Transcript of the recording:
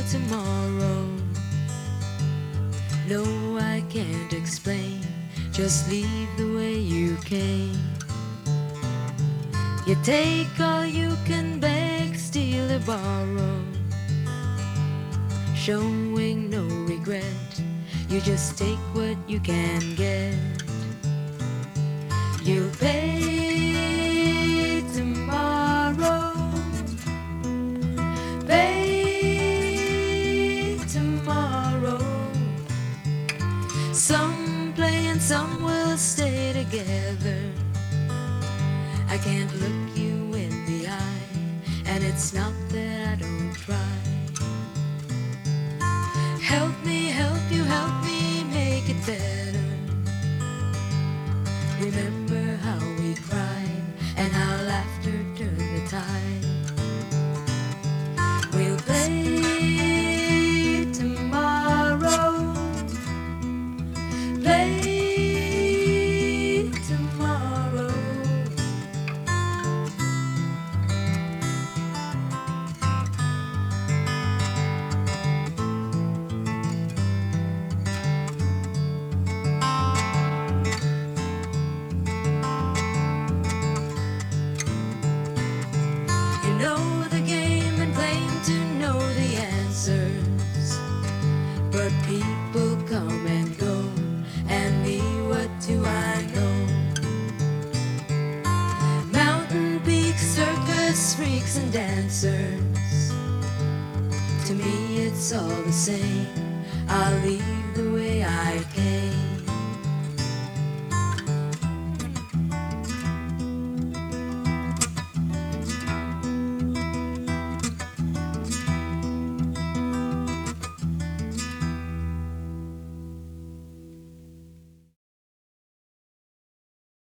till tomorrow. No, I can't explain, just leave the way you came. You take all you can beg, steal or borrow, showing no regret. You just take what you can get. You'll pay tomorrow, pay tomorrow. Some play and some will stay together. I can't look you in the eye, and it's not that I don't try. Help me, help you, help me make it better. Remember how we cried and how laughter turned the tide. We'll play tomorrow, play tomorrow. You know the game and claim to know the answers, but people come and go, and me, what do I know? Mountain peaks, circus freaks and dancers, to me it's all the same. I'll leave the way I came.